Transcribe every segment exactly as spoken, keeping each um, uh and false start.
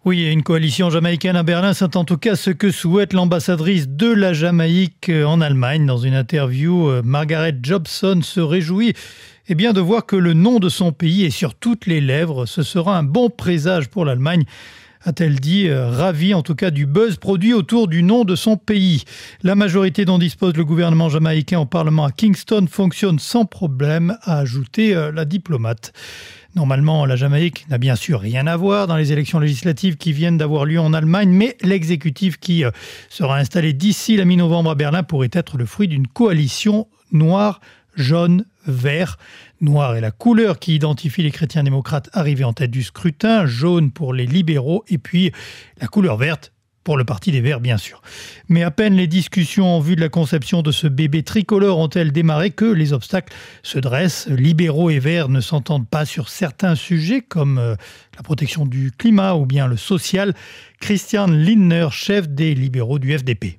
Oui, et une coalition jamaïcaine à Berlin, c'est en tout cas ce que souhaite l'ambassadrice de la Jamaïque en Allemagne. Dans une interview, Margaret Jobson se réjouit eh bien, de voir que le nom de son pays est sur toutes les lèvres. Ce sera un bon présage pour l'Allemagne, a-t-elle dit, euh, ravie en tout cas du buzz produit autour du nom de son pays. La majorité dont dispose le gouvernement jamaïcain au Parlement à Kingston fonctionne sans problème, a ajouté euh, la diplomate. Normalement, la Jamaïque n'a bien sûr rien à voir dans les élections législatives qui viennent d'avoir lieu en Allemagne, mais l'exécutif qui euh, sera installé d'ici la mi-novembre à Berlin pourrait être le fruit d'une coalition noire, jaune, vert. Noir est la couleur qui identifie les chrétiens démocrates arrivés en tête du scrutin, jaune pour les libéraux et puis la couleur verte pour le Parti des Verts, bien sûr. Mais à peine les discussions en vue de la conception de ce bébé tricolore ont-elles démarré que les obstacles se dressent. Libéraux et Verts ne s'entendent pas sur certains sujets comme euh, la protection du climat ou bien le social. Christian Lindner, chef des libéraux du F D P.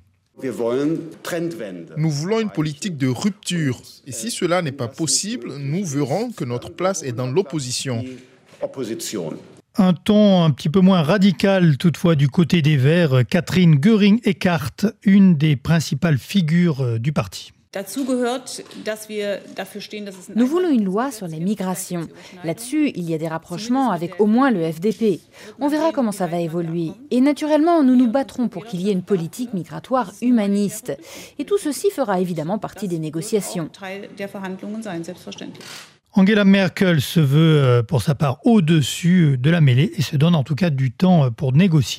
Nous voulons une politique de rupture. Et si cela n'est pas possible, nous verrons que notre place est dans l'opposition. Un ton un petit peu moins radical toutefois du côté des Verts, Catherine Göring-Eckardt, une des principales figures du parti. Nous voulons une loi sur les migrations. Là-dessus, il y a des rapprochements avec au moins le F D P. On verra comment ça va évoluer. Et naturellement, nous nous battrons pour qu'il y ait une politique migratoire humaniste. Et tout ceci fera évidemment partie des négociations. Angela Merkel se veut pour sa part au-dessus de la mêlée et se donne en tout cas du temps pour négocier.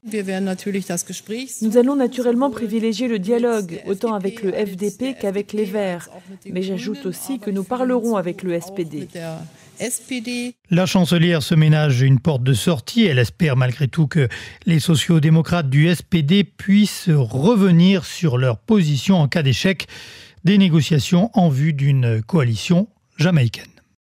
Nous allons naturellement privilégier le dialogue, autant avec le F D P qu'avec les Verts. Mais j'ajoute aussi que nous parlerons avec le S P D. La chancelière se ménage une porte de sortie. Elle espère malgré tout que les sociaux-démocrates du S P D puissent revenir sur leur position en cas d'échec des négociations en vue d'une coalition jamaïcaine.